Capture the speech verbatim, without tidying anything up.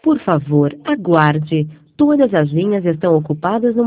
Por favor, aguarde. Todas as linhas estão ocupadas no